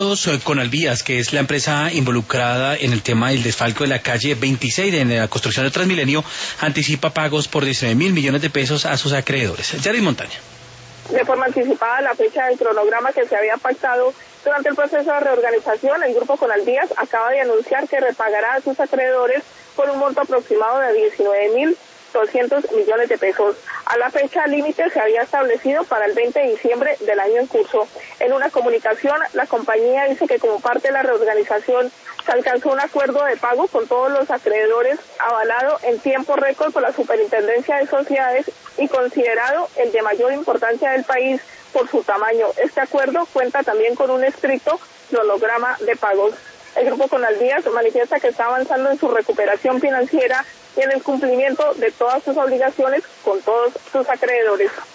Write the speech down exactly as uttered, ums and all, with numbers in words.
Fondos Conalvías, que es la empresa involucrada en el tema del desfalco de la calle veintiséis en la construcción de Transmilenio, anticipa pagos por diecinueve mil millones de pesos a sus acreedores. Yaris Montaña. De forma anticipada, la fecha del cronograma que se había pactado durante el proceso de reorganización, el Grupo Conalvías acaba de anunciar que repagará a sus acreedores por un monto aproximado de diecinueve mil doscientos millones de pesos. A la fecha límite se había establecido para el veinte de diciembre del año en curso. En una comunicación, la compañía dice que como parte de la reorganización se alcanzó un acuerdo de pago con todos los acreedores, avalado en tiempo récord por la Superintendencia de Sociedades y considerado el de mayor importancia del país por su tamaño. Este acuerdo cuenta también con un estricto cronograma de pagos. El Grupo Conalvías manifiesta que está avanzando en su recuperación financiera y en el cumplimiento de todas sus obligaciones con todos sus acreedores.